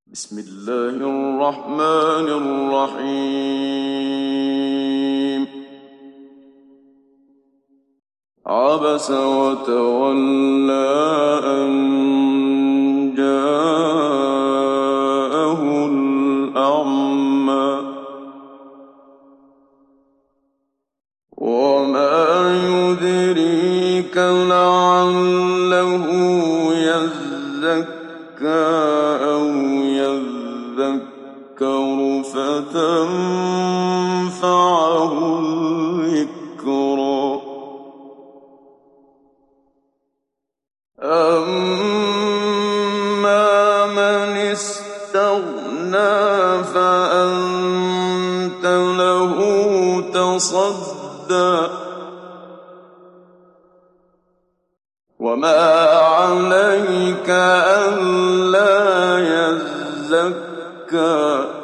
بسم الله الرحمن الرحيم. عبس وتولى أن جاءه الأعمى وما يدريك لعله يزكى أو يذكر فتنفعه الذكرى. أما من استغنى فأنت له تصدى وما عليك ألا يزكى.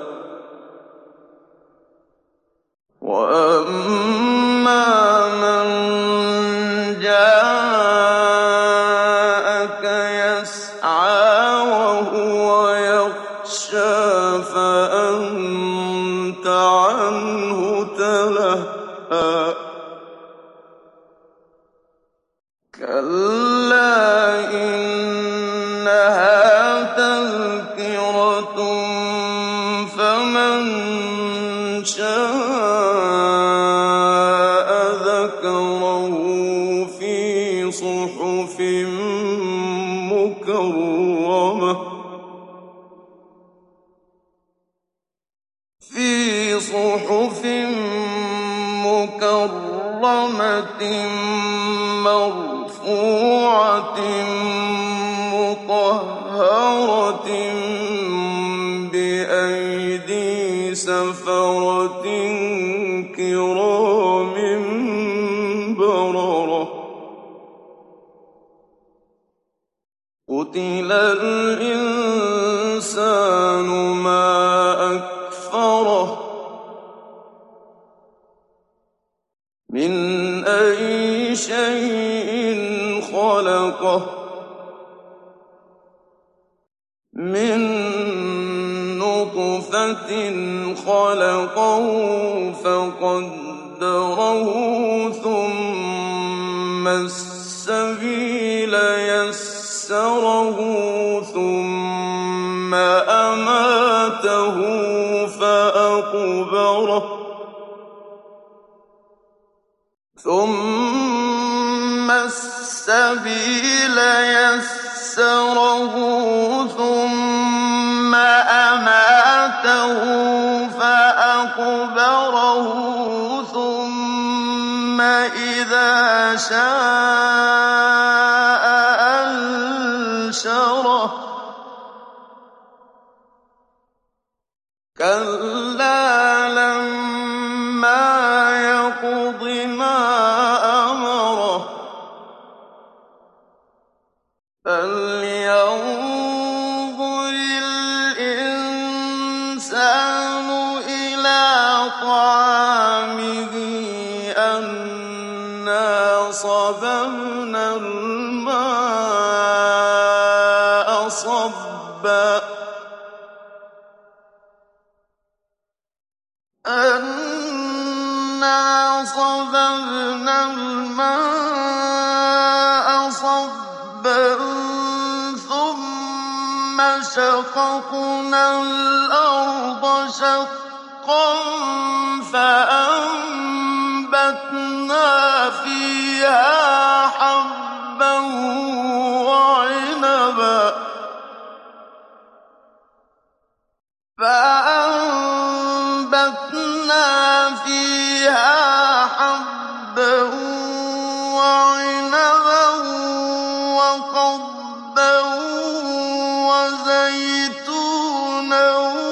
وأما من جاءك يسعى وهو يخشى فأنت عنه تلهى. كلا إنها تذكرة فمن شاء ذكره في صحف مكرمة مرفوعة مطهرة بأيدي سفرة كرام بررة. قتل الإنسان ما أكفره من أي شيء خلقه من نطفة خلقه فقدره ثم السبيل يسره ثم أماته فأقبره ثم السبيل يسره ثم أماته فأقبره ثم إذا شاء أنشره. كلا لما يقض ما أمره فلينظر الإنسان إلى طعامه أنا صببنا الماء صبا أنا صببنا الماء صبا ثم شققنا الأرض شقا فأنبتنا فيها حبا وعنبا وقضبا وزيتونا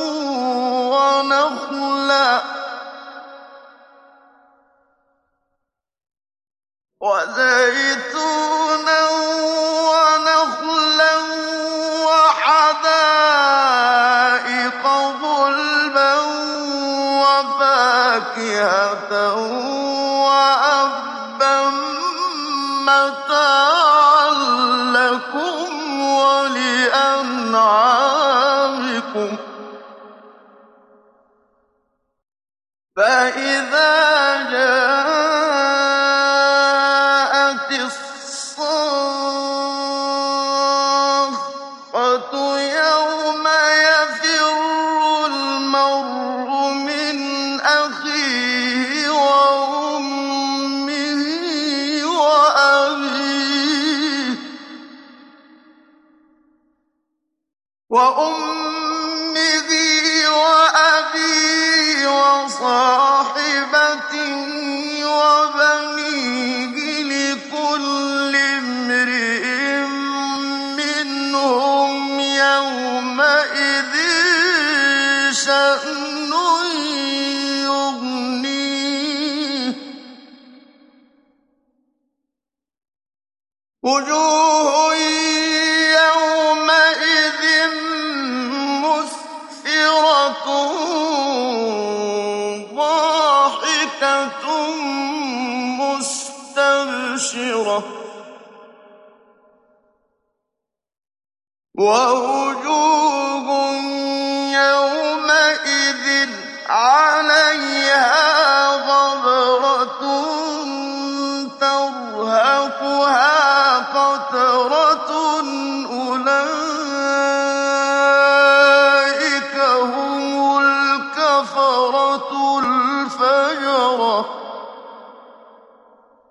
ونخلا وحدائق غلبا وفاكهة وأبا متاعا لكم ولأنعامكم. لكم فإذا جاءت الصاخة يوم يفر المرء من أخيه وأمه وأبيه وصاحبته وبنيه لكل امرئ منهم يومئذ شأن يغنيه وجوه يومئذ مسفرة ضاحكة مستبشرة ووجوه